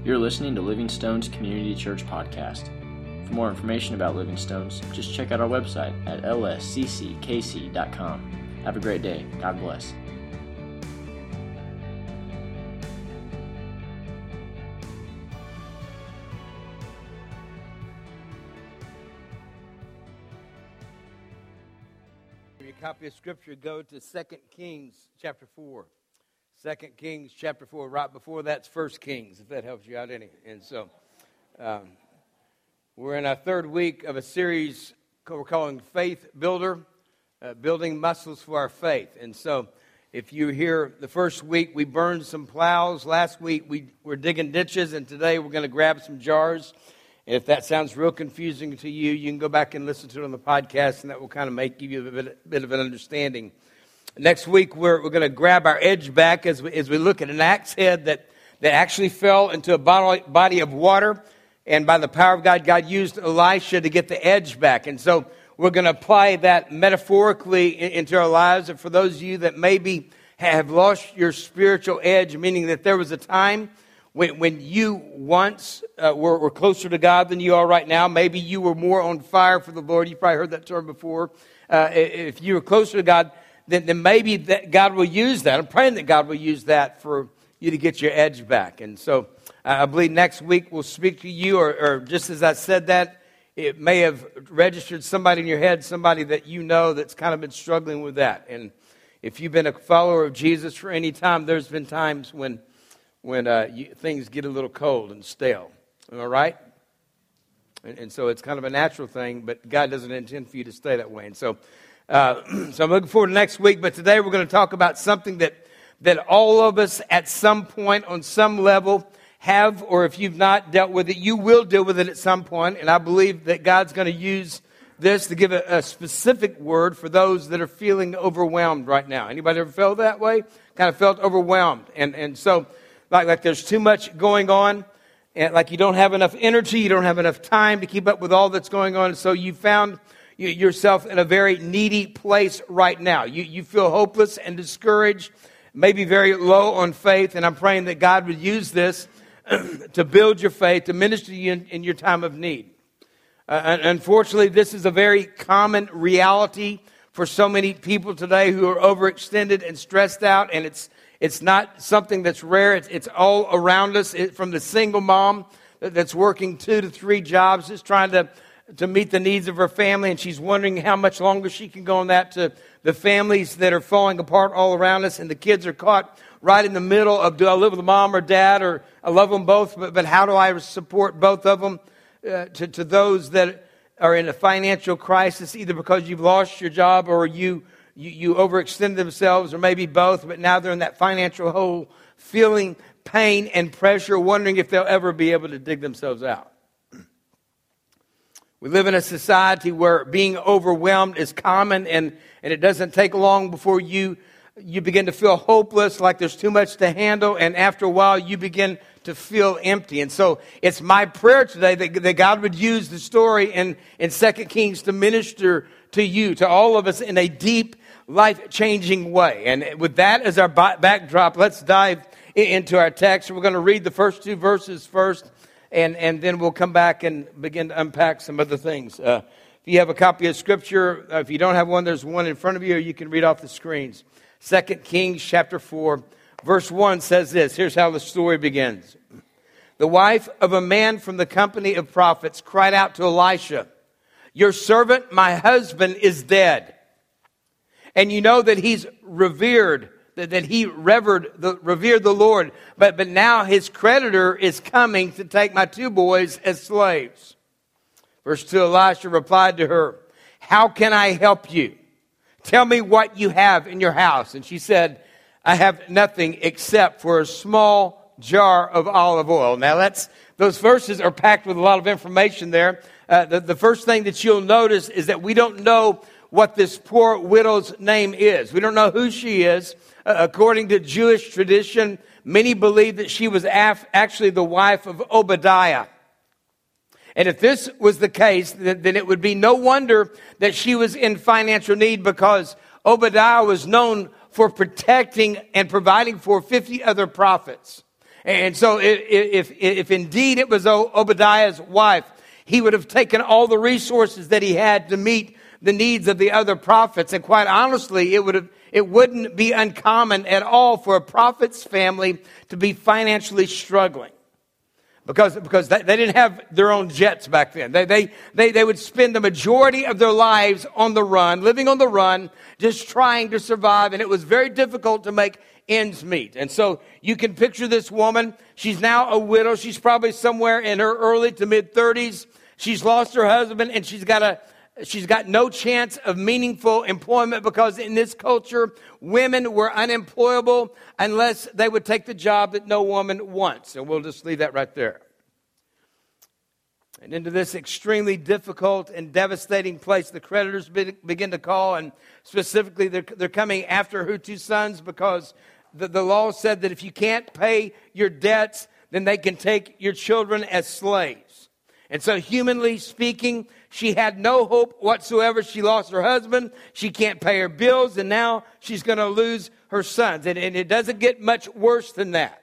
You're listening to Living Stones Community Church Podcast. For more information about Living Stones, just check out our website at lscckc.com. Have a great day. God bless. Your copy of Scripture, go to 2 Kings chapter 4. 2 Kings chapter 4. Right before that's 1 Kings, if that helps you out any. And so we're in our third week of a series we're calling Faith Builder, Building Muscles for Our Faith. And so if you hear the first week, we burned some plows. Last week, we were digging ditches. And today, we're going to grab some jars. And if that sounds real confusing to you, you can go back and listen to it on the podcast, and that will kind of give you a bit of an understanding. Next week, we're going to grab our edge back as we look at an axe head that actually fell into a body of water. And by the power of God, God used Elisha to get the edge back. And so we're going to apply that metaphorically into our lives. And for those of you that maybe have lost your spiritual edge, meaning that there was a time when you once were closer to God than you are right now, maybe you were more on fire for the Lord. You probably heard that term before. If you were closer to God, then maybe that God will use that. I'm praying that God will use that for you to get your edge back. And so I believe next week we'll speak to you, or just as I said that, it may have registered somebody in your head, somebody that you know that's kind of been struggling with that. And if you've been a follower of Jesus for any time, there's been times when things get a little cold and stale. Am I right? And so it's kind of a natural thing, but God doesn't intend for you to stay that way. And so I'm looking forward to next week, but today we're going to talk about something that all of us at some point on some level have, or if you've not dealt with it, you will deal with it at some point. And I believe that God's going to use this to give a specific word for those that are feeling overwhelmed right now. Anybody ever felt that way? Kind of felt overwhelmed. And so like there's too much going on, and like you don't have enough energy, you don't have enough time to keep up with all that's going on. So you found yourself in a very needy place right now. You feel hopeless and discouraged, maybe very low on faith, and I'm praying that God would use this to build your faith, to minister to you in your time of need. Unfortunately, this is a very common reality for so many people today who are overextended and stressed out, and it's not something that's rare. It's all around us, from the single mom that's working 2 to 3 jobs, just trying to meet the needs of her family, and she's wondering how much longer she can go on that, to the families that are falling apart all around us, and the kids are caught right in the middle of, do I live with mom or dad, or I love them both, but how do I support both of them? To those that are in a financial crisis, either because you've lost your job or you overextend themselves, or maybe both, but now they're in that financial hole, feeling pain and pressure, wondering if they'll ever be able to dig themselves out. We live in a society where being overwhelmed is common, and it doesn't take long before you begin to feel hopeless, like there's too much to handle, and after a while you begin to feel empty. And so it's my prayer today that God would use the story in 2 Kings to minister to you, to all of us, in a deep, life-changing way. And with that as our backdrop, let's dive into our text. We're going to read the first 2 verses first, and then we'll come back and begin to unpack some other things. If you have a copy of Scripture, if you don't have one, there's one in front of you, or you can read off the screens. 2 Kings chapter 4, verse 1 says this. Here's how the story begins. The wife of a man from the company of prophets cried out to Elisha, "Your servant, my husband, is dead. And you know that he's revered, that he revered the Lord. But now his creditor is coming to take my 2 boys as slaves." Verse 2, Elisha replied to her, "How can I help you? Tell me what you have in your house." And she said, "I have nothing except for a small jar of olive oil." Now those verses are packed with a lot of information there. The first thing that you'll notice is that we don't know what this poor widow's name is. We don't know who she is. According to Jewish tradition, many believe that she was actually the wife of Obadiah. And if this was the case, then it would be no wonder that she was in financial need, because Obadiah was known for protecting and providing for 50 other prophets. And so if indeed it was Obadiah's wife, he would have taken all the resources that he had to meet the needs of the other prophets. And quite honestly, it wouldn't be uncommon at all for a prophet's family to be financially struggling. Because they didn't have their own jets back then. They would spend the majority of their lives on the run, living on the run, just trying to survive. And it was very difficult to make ends meet. And so you can picture this woman. She's now a widow. She's probably somewhere in her early to mid-30s. She's lost her husband, and she's got no chance of meaningful employment, because in this culture, women were unemployable unless they would take the job that no woman wants. And we'll just leave that right there. And into this extremely difficult and devastating place, the creditors begin to call, and specifically they're coming after her two sons, because the law said that if you can't pay your debts, then they can take your children as slaves. And so humanly speaking, she had no hope whatsoever. She lost her husband. She can't pay her bills. And now she's going to lose her sons. And it doesn't get much worse than that.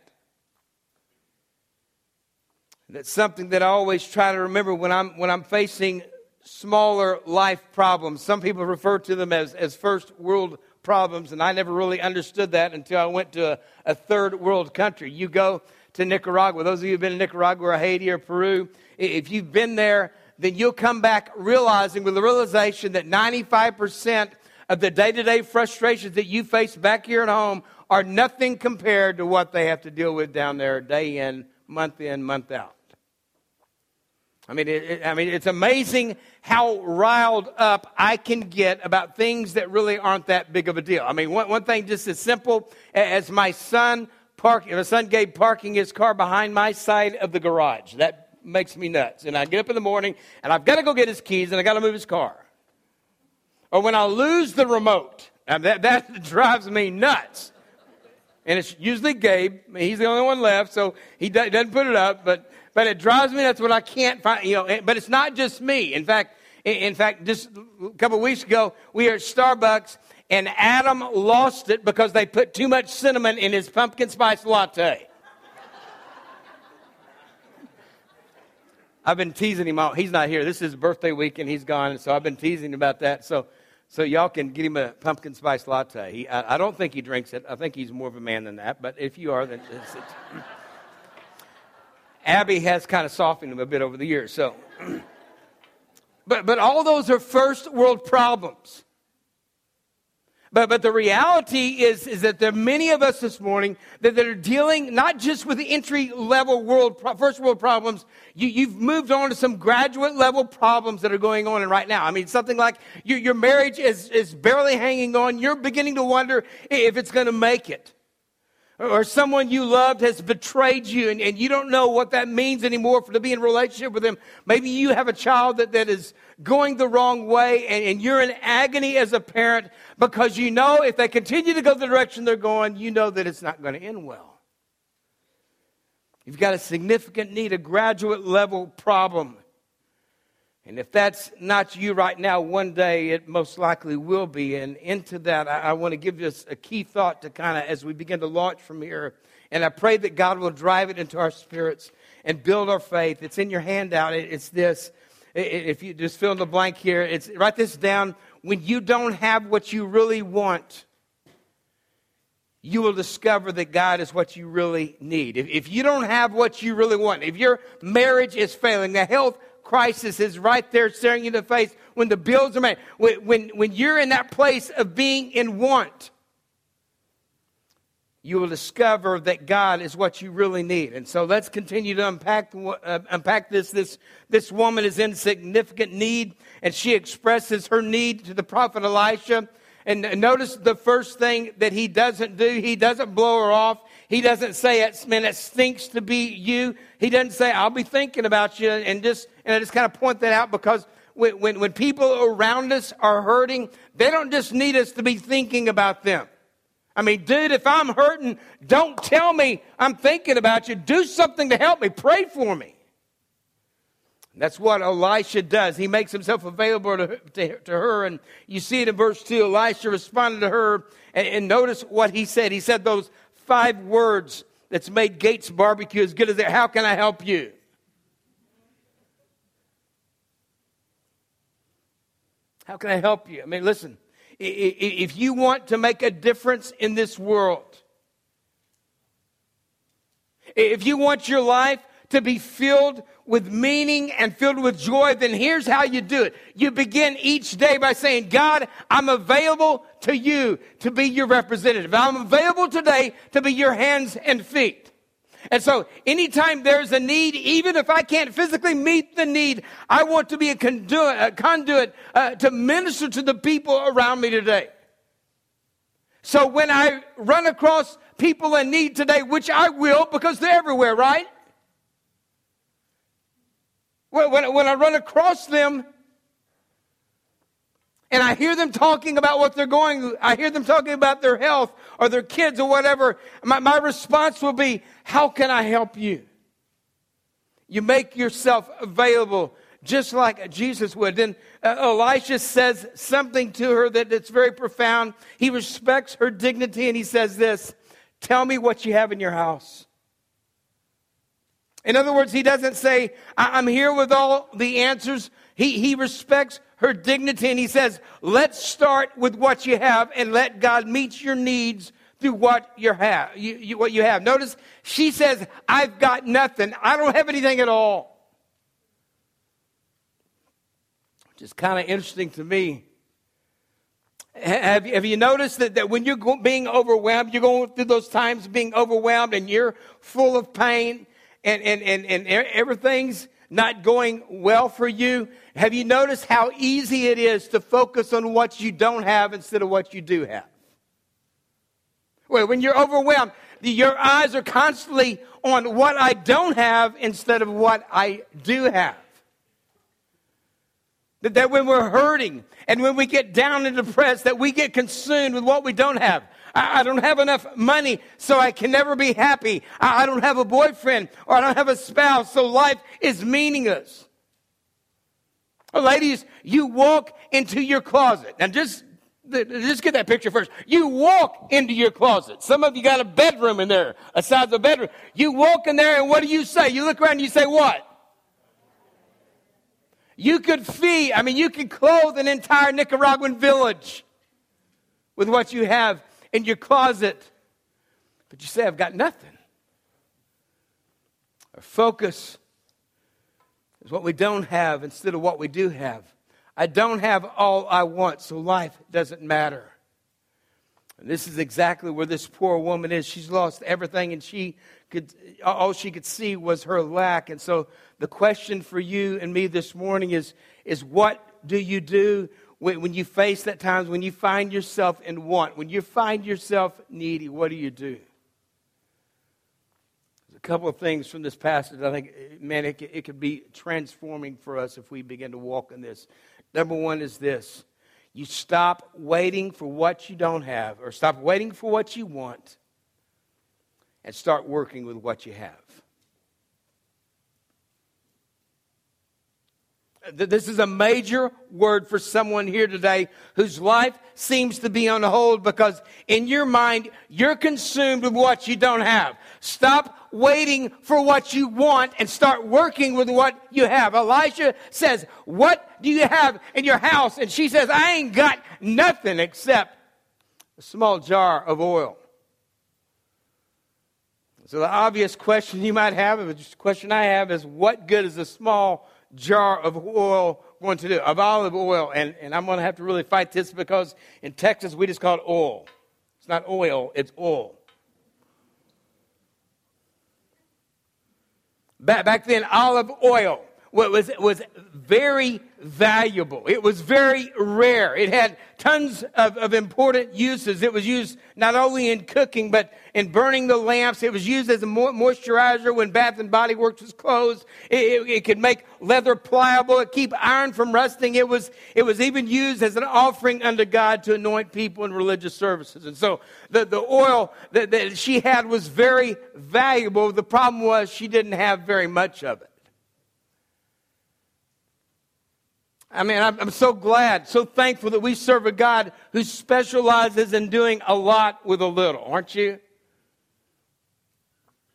That's something that I always try to remember when I'm facing smaller life problems. Some people refer to them as first world problems. And I never really understood that until I went to a third world country. You go to Nicaragua. Those of you who have been in Nicaragua or Haiti or Peru, if you've been there, then you'll come back realizing, with the realization that 95% of the day-to-day frustrations that you face back here at home are nothing compared to what they have to deal with down there day in, month out. I mean, it's amazing how riled up I can get about things that really aren't that big of a deal. I mean, one thing just as simple as my son Gabe parking his car behind my side of the garage. That makes me nuts. And I get up in the morning, and I've got to go get his keys, and I've got to move his car. Or when I lose the remote, that drives me nuts. And it's usually Gabe. I mean, he's the only one left, so he doesn't put it up. But it drives me nuts when I can't find, but it's not just me. In fact, just a couple of weeks ago, we were at Starbucks, and Adam lost it because they put too much cinnamon in his pumpkin spice latte. I've been teasing him all. He's not here. This is his birthday week, and he's gone. So I've been teasing him about that. So y'all can get him a pumpkin spice latte. I don't think he drinks it. I think he's more of a man than that. But if you are, then it's Abby has kind of softened him a bit over the years. So, but all those are first world problems. But the reality is that there are many of us this morning that are dealing not just with the entry-level first world problems. You've moved on to some graduate-level problems that are going on right now. I mean, something like your marriage is barely hanging on. You're beginning to wonder if it's going to make it. Or someone you loved has betrayed you, and you don't know what that means anymore to be in a relationship with them. Maybe you have a child that is going the wrong way, and you're in agony as a parent because you know if they continue to go the direction they're going, you know that it's not going to end well. You've got a significant need, a graduate level problem. And if that's not you right now, one day it most likely will be. And into that, I want to give us a key thought to kind of, as we begin to launch from here. And I pray that God will drive it into our spirits and build our faith. It's in your handout. It's this. If you just fill in the blank here, write this down. When you don't have what you really want, you will discover that God is what you really need. If you don't have what you really want, if your marriage is failing, the health crisis is right there staring you in the face, when the bills are made, when you're in that place of being in want, you will discover that God is what you really need. And so let's continue to unpack this. This woman is in significant need, and she expresses her need to the prophet Elisha. And notice the first thing that he doesn't do. He doesn't blow her off. He doesn't say, man, it stinks to be you. He doesn't say, I'll be thinking about you. And I just kind of point that out because when people around us are hurting, they don't just need us to be thinking about them. I mean, dude, if I'm hurting, don't tell me I'm thinking about you. Do something to help me. Pray for me. That's what Elisha does. He makes himself available to her. And you see it in verse 2. Elisha responded to her. And notice what he said. He said those 5 words that's made Gates Barbecue as good as that. How can I help you? How can I help you? I mean, listen, if you want to make a difference in this world, if you want your life to be filled with meaning and filled with joy, then here's how you do it. You begin each day by saying, God, I'm available to you to be your representative. I'm available today to be your hands and feet. And so anytime there's a need, even if I can't physically meet the need, I want to be a conduit to minister to the people around me today. So when I run across people in need today, which I will because they're everywhere, right? When I run across them and I hear them talking about what they're going through, I hear them talking about their health or their kids or whatever, my response will be, how can I help you? You make yourself available just like Jesus would. Then Elisha says something to her that's very profound. He respects her dignity and he says this, tell me what you have in your house. In other words, he doesn't say, I'm here with all the answers. He respects her dignity and he says, let's start with what you have and let God meet your needs through what you have. What you have. Notice she says, I've got nothing. I don't have anything at all. Which is kind of interesting to me. Have you noticed that when you're being overwhelmed, you're going through those times being overwhelmed and you're full of pain and everything's not going well for you? Have you noticed how easy it is to focus on what you don't have instead of what you do have? Well, when you're overwhelmed, your eyes are constantly on what I don't have instead of what I do have. That when we're hurting and when we get down and depressed, that we get consumed with what we don't have. I don't have enough money, so I can never be happy. I don't have a boyfriend or I don't have a spouse, so life is meaningless. Well, ladies, you walk into your closet. Now just get that picture first. You walk into your closet. Some of you got a bedroom in there, a size of a bedroom. You walk in there and what do you say? You look around and you say what? You could you could clothe an entire Nicaraguan village with what you have in your closet. But you say, I've got nothing. Our focus is what we don't have instead of what we do have. I don't have all I want, so life doesn't matter. And this is exactly where this poor woman is. She's lost everything, and all she could see was her lack. And so the question for you and me this morning is what do you do when you face that times when you find yourself in want, when you find yourself needy? What do you do? There's a couple of things from this passage. I think, man, it could be transforming for us if we begin to walk in this. Number one is this. You stop waiting for what you don't have, or stop waiting for what you want, and start working with what you have. This is a major word for someone here today whose life seems to be on hold because in your mind, you're consumed with what you don't have. Stop waiting for what you want and start working with what you have. Elisha says, what do you have in your house? And she says, I ain't got nothing except a small jar of oil. So the obvious question you might have, the question I have is, what good is a small jar of oil going to do, of olive oil? And I'm going to have to really fight this because in Texas we just call it oil. It's not oil, it's oil. Back then, olive oil was very valuable. It was very rare. It had tons of important uses. It was used not only in cooking, but in burning the lamps. It was used as a moisturizer when Bath and Body Works was closed. It could make leather pliable. It keep iron from rusting. It was even used as an offering unto God to anoint people in religious services. And so the oil that she had was very valuable. The problem was she didn't have very much of it. I mean, I'm so glad, so thankful that we serve a God who specializes in doing a lot with a little, aren't you?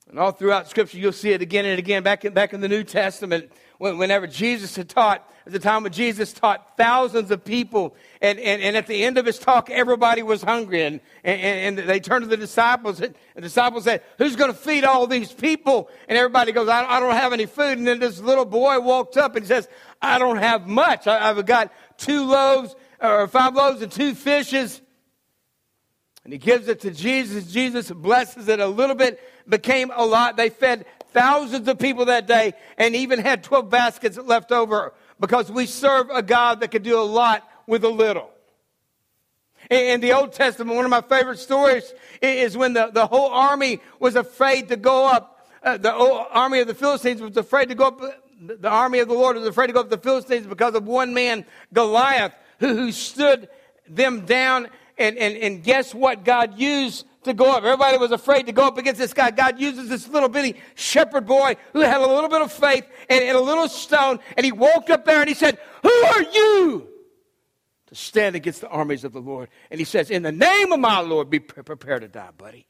And all throughout Scripture, you'll see it again and again. Back in the New Testament, whenever Jesus had taught, at the time when Jesus taught thousands of people, and at the end of his talk, everybody was hungry. And they turned to the disciples, and the disciples said, "Who's going to feed all these people?" And everybody goes, I don't have any food. And then this little boy walked up and he says, "I don't have much. I've got 5 loaves and 2 fishes. And he gives it to Jesus. Jesus blesses it a little bit, became a lot. They fed thousands of people that day and even had 12 baskets left over, because we serve a God that can do a lot with a little. In the Old Testament, one of my favorite stories is when the whole army was afraid to go up. The whole army of the Philistines was afraid to go up. The army of the Lord was afraid to go up to the Philistines because of one man, Goliath, who stood them down. And guess what God used to go up? Everybody was afraid to go up against this guy. God uses this little bitty shepherd boy who had a little bit of faith and a little stone. And he walked up there and he said, "Who are you to stand against the armies of the Lord?" And he says, "In the name of my Lord, be prepared to die, buddy."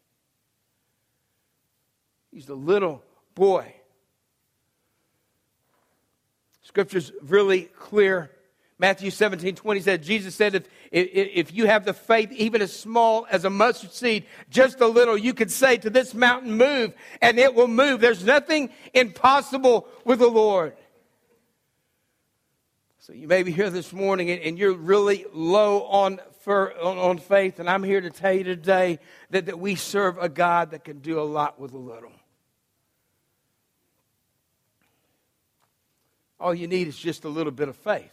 He's the little boy. Scripture's really clear. Matthew 17:20 said, Jesus said, if you have the faith even as small as a mustard seed, just a little, you could say to this mountain, "Move," and it will move. There's nothing impossible with the Lord. So you may be here this morning and you're really low on faith, and I'm here to tell you today that we serve a God that can do a lot with a little. All you need is just a little bit of faith.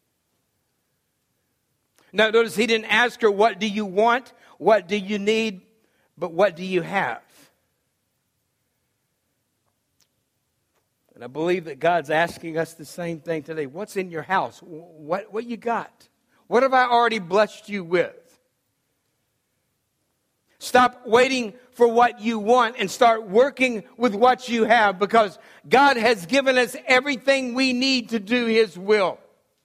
Now, notice he didn't ask her, "What do you want? What do you need?" But what do you have? And I believe that God's asking us the same thing today. What's in your house? What you got? What have I already blessed you with? Stop waiting for what you want and start working with what you have, because God has given us everything we need to do His will.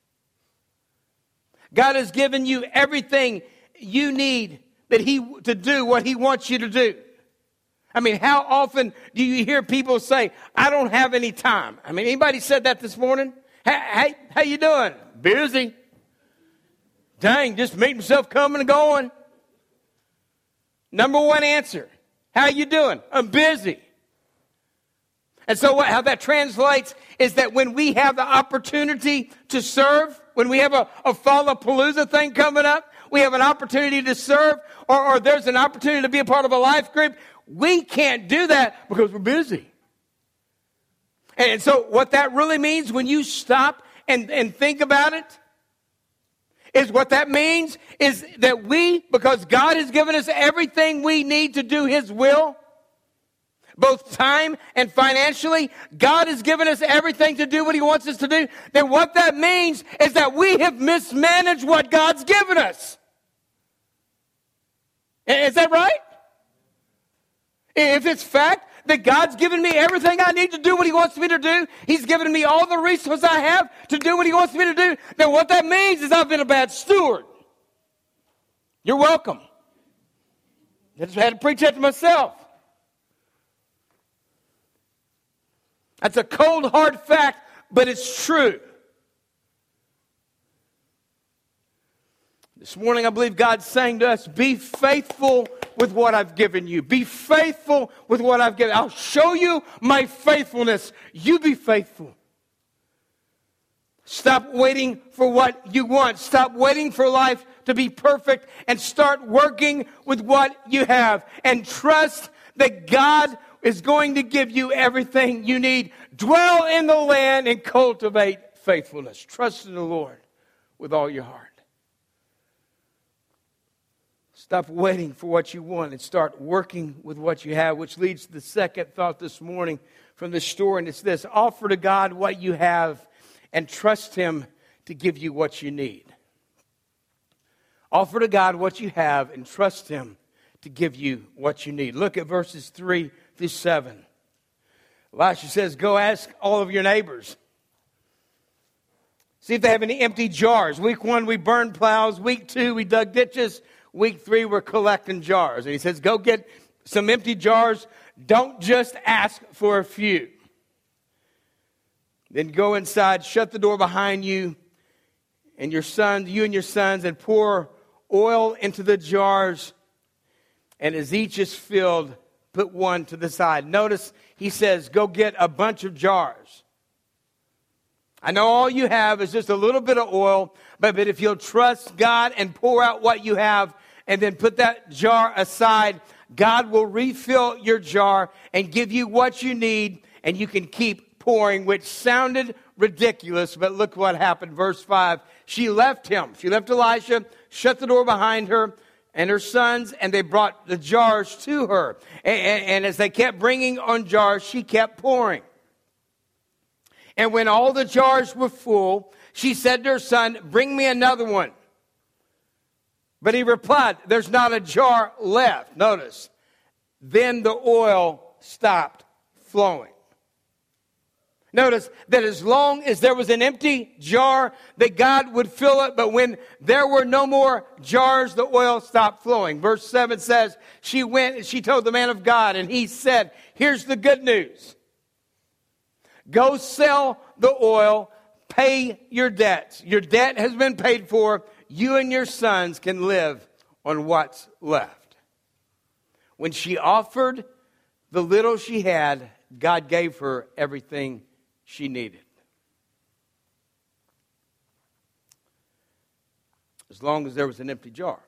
God has given you everything you need to do what He wants you to do. I mean, how often do you hear people say, "I don't have any time"? I mean, anybody said that this morning? Hey, how you doing? Busy. Dang, just meeting myself coming and going. Number one answer. How you doing? I'm busy. And so how that translates is that when we have the opportunity to serve, when we have a Fallapalooza thing coming up, we have an opportunity to serve, or there's an opportunity to be a part of a life group, we can't do that because we're busy. And so what that really means when you stop and think about it, is what that means is that because God has given us everything we need to do His will, both time and financially, God has given us everything to do what He wants us to do, then what that means is that we have mismanaged what God's given us. Is that right? If it's fact that God's given me everything I need to do what He wants me to do, He's given me all the resources I have to do what He wants me to do, then what that means is I've been a bad steward. You're welcome. I just had to preach that to myself. That's a cold, hard fact, but it's true. This morning, I believe God's saying to us, be faithful with what I've given you. Be faithful with what I've given. I'll show you my faithfulness. You be faithful. Stop waiting for what you want. Stop waiting for life to be perfect and start working with what you have. And trust that God is going to give you everything you need. Dwell in the land and cultivate faithfulness. Trust in the Lord with all your heart. Stop waiting for what you want and start working with what you have, which leads to the second thought this morning from this story, and it's this: offer to God what you have and trust Him to give you what you need. Offer to God what you have and trust Him to give you what you need. Look at verses 3 through 7. Elisha says, go ask all of your neighbors. See if they have any empty jars. Week 1, we burned plows. Week 2, we dug ditches. Week 3, we're collecting jars. And he says, go get some empty jars. Don't just ask for a few. Then go inside, shut the door behind you and your sons, and pour oil into the jars. And as each is filled, put one to the side. Notice he says, go get a bunch of jars. I know all you have is just a little bit of oil, but if you'll trust God and pour out what you have and then put that jar aside, God will refill your jar and give you what you need, and you can keep pouring, which sounded ridiculous, but look what happened. Verse 5, she left him. She left Elisha, shut the door behind her and her sons, and they brought the jars to her. And as they kept bringing on jars, she kept pouring. And when all the jars were full, she said to her son, bring me another one. But he replied, there's not a jar left. Notice, then the oil stopped flowing. Notice that as long as there was an empty jar, that God would fill it. But when there were no more jars, the oil stopped flowing. Verse 7 says, she went and she told the man of God, and he said, here's the good news. Go sell the oil, pay your debts. Your debt has been paid for. You and your sons can live on what's left. When she offered the little she had, God gave her everything she needed. As long as there was an empty jar.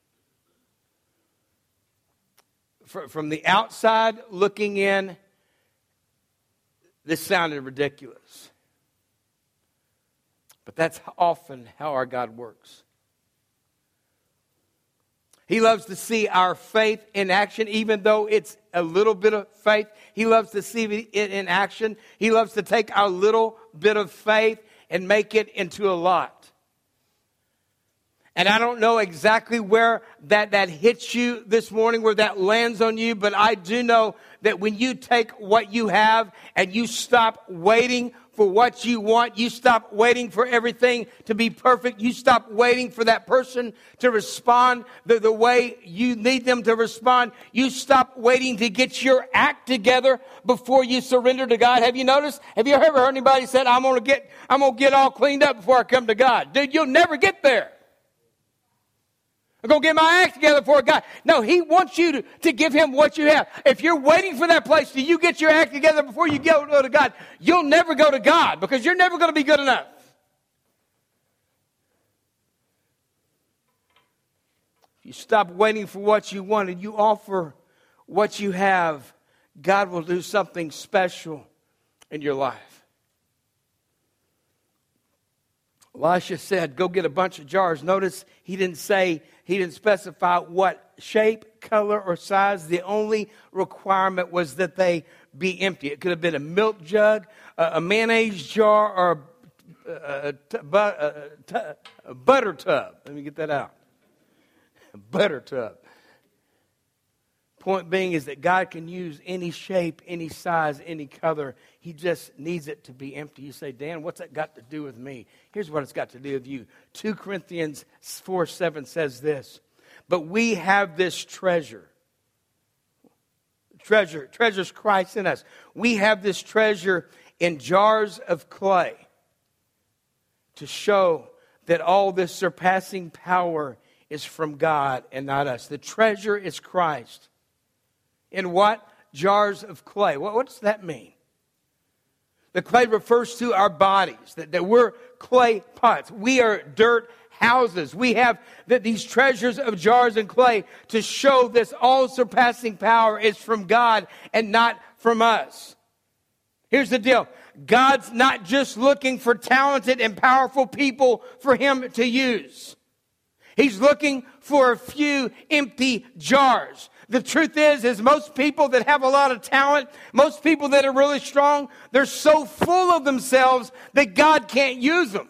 From the outside looking in, this sounded ridiculous. But that's often how our God works. He loves to see our faith in action, even though it's a little bit of faith. He loves to see it in action. He loves to take our little bit of faith and make it into a lot. And I don't know exactly where that hits you this morning, where that lands on you, but I do know that when you take what you have and you stop waiting for what you want, you stop waiting for everything to be perfect, you stop waiting for that person to respond the way you need them to respond, you stop waiting to get your act together before you surrender to God. Have you noticed? Have you ever heard anybody say, I'm gonna get all cleaned up before I come to God? Dude, you'll never get there. I'm going to get my act together for God. No, He wants you to give Him what you have. If you're waiting for that place till you get your act together before you go to God, you'll never go to God because you're never going to be good enough. If you stop waiting for what you want and you offer what you have, God will do something special in your life. Elisha said, go get a bunch of jars. Notice he didn't specify what shape, color, or size. The only requirement was that they be empty. It could have been a milk jug, a mayonnaise jar, or a butter tub. Let me get that out. A butter tub. Point being is that God can use any shape, any size, any color. He just needs it to be empty. You say, Dan, what's that got to do with me? Here's what it's got to do with you. 2 Corinthians 4:7 says this, but we have this treasure. Treasure's Christ in us. We have this treasure in jars of clay to show that all this surpassing power is from God and not us. The treasure is Christ. In what? Jars of clay. What does that mean? The clay refers to our bodies, that we're clay pots. We are dirt houses. We have these treasures of jars and clay to show this all-surpassing power is from God and not from us. Here's the deal. God's not just looking for talented and powerful people for Him to use. He's looking for a few empty jars. The truth is most people that have a lot of talent, most people that are really strong, they're so full of themselves that God can't use them.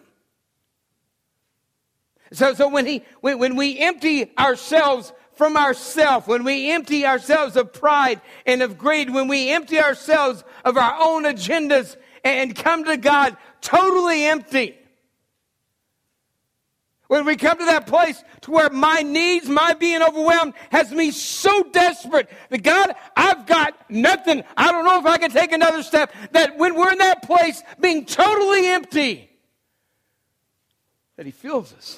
So when we empty ourselves from ourselves, when we empty ourselves of pride and of greed, when we empty ourselves of our own agendas and come to God totally empty, When we come to that place to where my needs, my being overwhelmed has me so desperate that God, I've got nothing. I don't know if I can take another step. That when we're in that place being totally empty, that He fills us.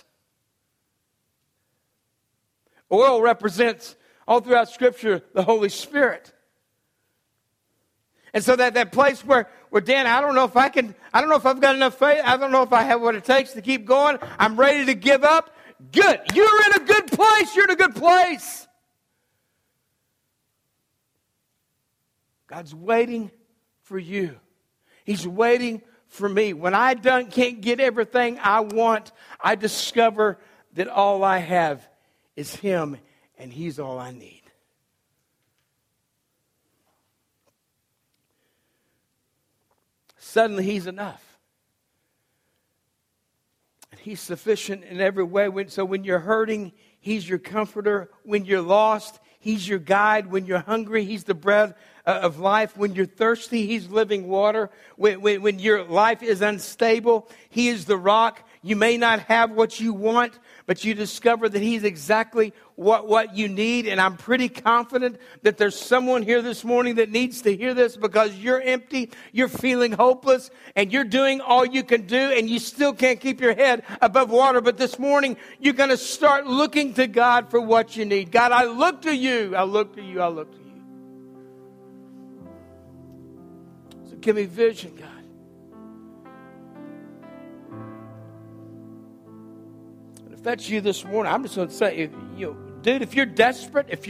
Oil represents, all throughout Scripture, the Holy Spirit. And so that place where Dan, I don't know if I've got enough faith. I don't know if I have what it takes to keep going. I'm ready to give up. Good. You're in a good place. You're in a good place. God's waiting for you. He's waiting for me. When I can't get everything I want, I discover that all I have is Him, and He's all I need. Suddenly He's enough. And He's sufficient in every way. So when you're hurting, He's your comforter. When you're lost, He's your guide. When you're hungry, He's the bread of life. When you're thirsty, He's living water. When your life is unstable, He is the rock. You may not have what you want, but you discover that He's exactly what you need. And I'm pretty confident that there's someone here this morning that needs to hear this, because you're empty, you're feeling hopeless, and you're doing all you can do, and you still can't keep your head above water. But this morning, you're going to start looking to God for what you need. God, I look to You. I look to You. I look to You. So give me vision, God. If that's you this morning, I'm just going to say, dude, if you're desperate, I'm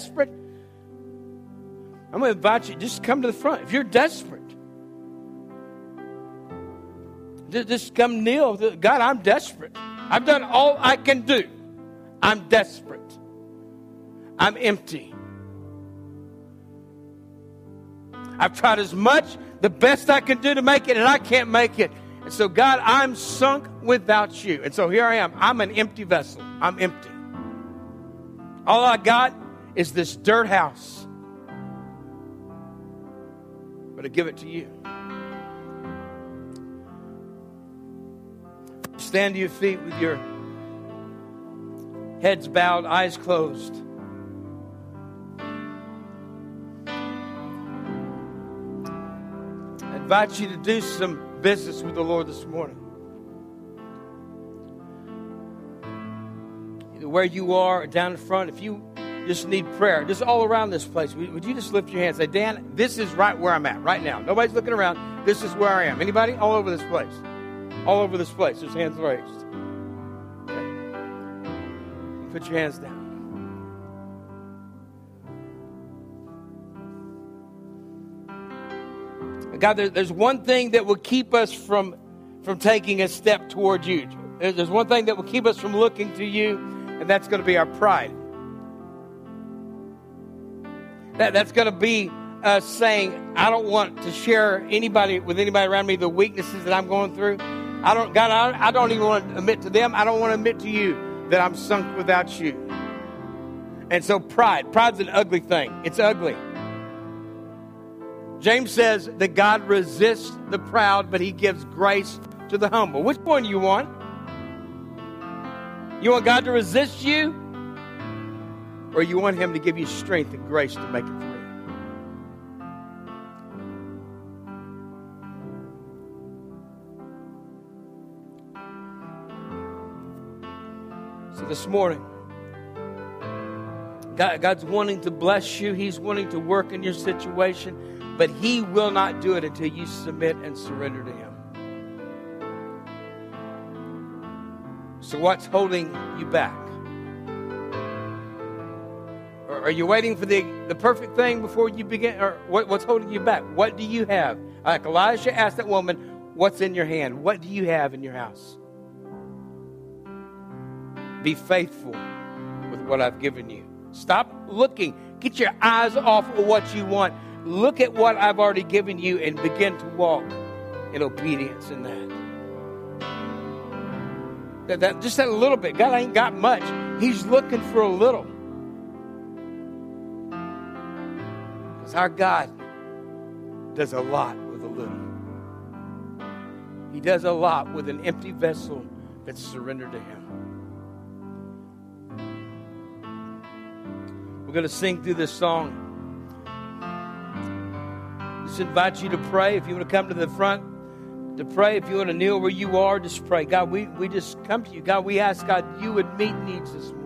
going to invite you, just come to the front. If you're desperate, just come kneel. God, I'm desperate. I've done all I can do. I'm desperate. I'm empty. I've tried as much, the best I can do to make it, and I can't make it. And so, God, I'm sunk without You. And so here I am. I'm an empty vessel. I'm empty. All I got is this dirt house. But I give it to You. Stand to your feet with your heads bowed, eyes closed. I invite you to do some business with the Lord this morning. Either where you are or down in front, if you just need prayer, just all around this place, would you just lift your hand and say, Dan, this is right where I'm at right now. Nobody's looking around. This is where I am. Anybody? All over this place. All over this place. There's hands raised. Okay. Put your hands down. God, there's one thing that will keep us from taking a step toward You. There's one thing that will keep us from looking to You, and that's going to be our pride. That's going to be us saying, I don't want to share with anybody around me the weaknesses that I'm going through. I don't even want to admit to them. I don't want to admit to You that I'm sunk without You. And so pride's an ugly thing. It's ugly. James says that God resists the proud, but He gives grace to the humble. Which one do you want? You want God to resist you? Or you want Him to give you strength and grace to make it through? So this morning, God's wanting to bless you. He's wanting to work in your situation. But He will not do it until you submit and surrender to Him. So what's holding you back? Or are you waiting for the perfect thing before you begin? Or what's holding you back? What do you have? Like Elijah asked that woman, what's in your hand? What do you have in your house? Be faithful with what I've given you. Stop looking. Get your eyes off of what you want. Look at what I've already given you and begin to walk in obedience in that. Just that little bit. God ain't got much. He's looking for a little. Because our God does a lot with a little. He does a lot with an empty vessel that's surrendered to Him. We're going to sing through this song. Just invite you to pray. If you want to come to the front to pray, if you want to kneel where you are, just pray. God, we just come to you. God, we ask, God, you would meet needs this morning.